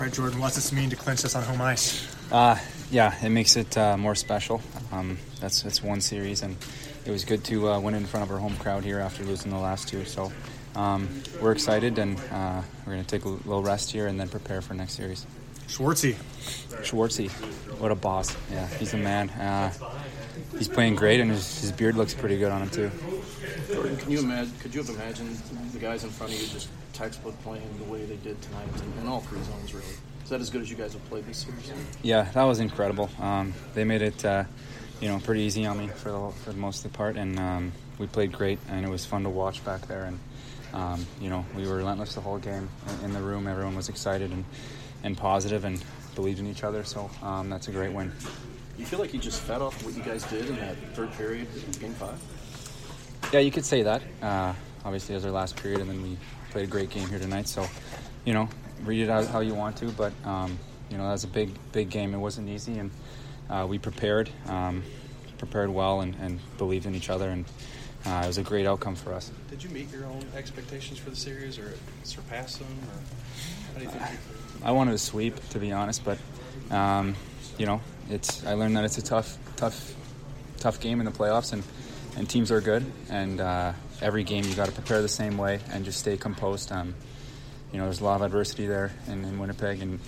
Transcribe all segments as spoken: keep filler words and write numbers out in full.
All right, Jordan, what's this mean to clinch this on home ice? Uh, yeah, it makes it uh, more special. Um, that's that's one series, and it was good to uh, win in front of our home crowd here after losing the last two. So um, we're excited, and uh, we're going to take a little rest here and then prepare for next series. Schwartzy. Schwartzy, what a boss. Yeah, he's a man. Uh, he's playing great, and his, his beard looks pretty good on him, too. Jordan, can you imagine, could you have imagined the guys in front of you just textbook playing the way they did tonight in, in all three zones, really? Is that as good as you guys have played this series? Yeah, that was incredible. Um, they made it, uh, you know, pretty easy on me for the, for the most of the part, and um, we played great, and it was fun to watch back there. And um, you know, we were relentless the whole game in, in the room. Everyone was excited and, and positive and believed in each other. So um, that's a great win. You feel like you just fed off what you guys did in that third period in Game Five? Yeah, you could say that. Uh, obviously, it was our last period, and then we played a great game here tonight. So, you know, read it out how you want to, but um, you know, that was a big, big game. It wasn't easy, and uh, we prepared, um, prepared well, and, and believed in each other, and uh, it was a great outcome for us. Did you meet your own expectations for the series, or surpass them, or how do you think? You- I wanted to sweep, to be honest, but um, you know, it's. I learned that it's a tough, tough, tough game in the playoffs, and. And teams are good, and uh, every game you got to prepare the same way and just stay composed. Um, you know, there's a lot of adversity there in, in Winnipeg, and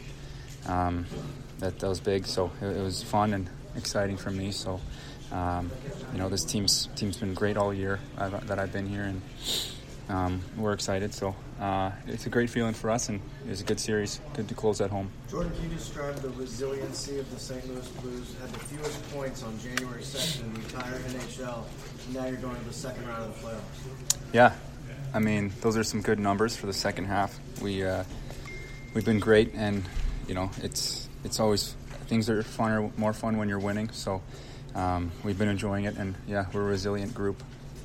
um, that, that was big. So it, it was fun and exciting for me. So, um, you know, this team's team's been great all year I've, that I've been here, and um, we're excited. So uh, it's a great feeling for us, and it was a good series. Good to close at home. Jordan, can you describe the resiliency of the Saint Louis Blues? Had the fewest points on January second in the entire N H L. Now you're going to the second round of the playoffs. Yeah, I mean, those are some good numbers for the second half. We uh, we've been great, and you know, it's it's always things are funner, more fun when you're winning. So um, we've been enjoying it, and yeah, we're a resilient group.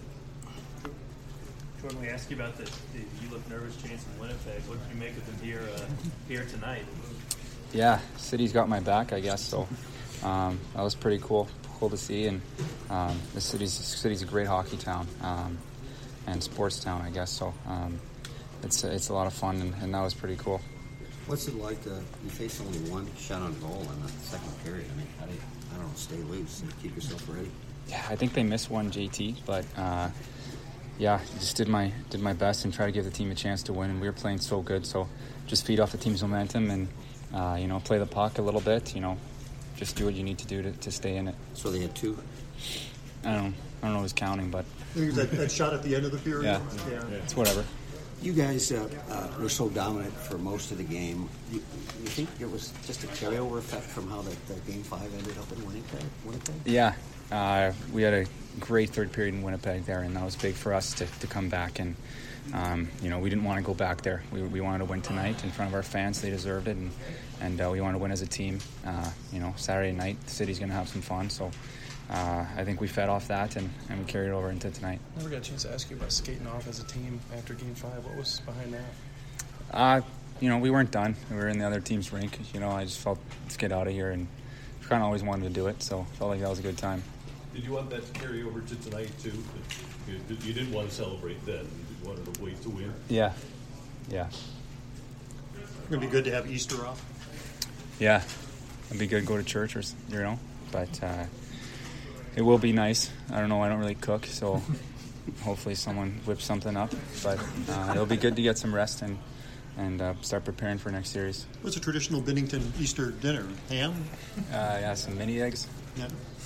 Jordan, we asked you about the, the you look nervous chance in Winnipeg. What did you make of them here uh, here tonight? Yeah, city's got my back, I guess. So um, that was pretty cool. Cool to see, and um, the city's city's a great hockey town um, and sports town, I guess. So um, it's it's a lot of fun, and, and that was pretty cool. What's it like? Uh, you face only one shot on goal in the second period. I mean, how do you, I don't know, stay loose and keep yourself ready? Yeah, I think they missed one, J T, but uh, yeah, just did my did my best and try to give the team a chance to win. And we were playing so good, so just feed off the team's momentum and uh, you know, play the puck a little bit, you know. Just do what you need to do to, to stay in it. So they had two? I don't know. I don't know who's counting, but... I think it was that, that shot at the end of the period. Yeah, yeah. yeah. It's whatever. You guys uh, uh, were so dominant for most of the game. You, you think it was just a carryover effect from how that, that Game five ended up in Winnipeg? Winnipeg? Yeah. Uh, we had a great third period in Winnipeg there, and that was big for us to, to come back. And, um, you know, we didn't want to go back there. We, we wanted to win tonight in front of our fans. They deserved it, and, and uh, we wanted to win as a team. Uh, you know, Saturday night, the city's going to have some fun. So uh, I think we fed off that, and, and we carried it over into tonight. Never got a chance to ask you about skating off as a team after Game five. What was behind that? Uh, you know, we weren't done. We were in the other team's rink. You know, I just felt, let's get out of here, and kind of always wanted to do it, so felt like that was a good time. Did you want that to carry over to tonight, too? You, you didn't want to celebrate then. You wanted to wait to win? Yeah. Yeah. It's going to be good to have Easter off. Yeah. It'd be good to go to church, or you know, but uh, it will be nice. I don't know. I don't really cook, so hopefully someone whips something up. But uh, it'll be good to get some rest and and uh, start preparing for next series. What's a traditional Bennington Easter dinner? Ham? Uh, yeah, some mini eggs. Yeah.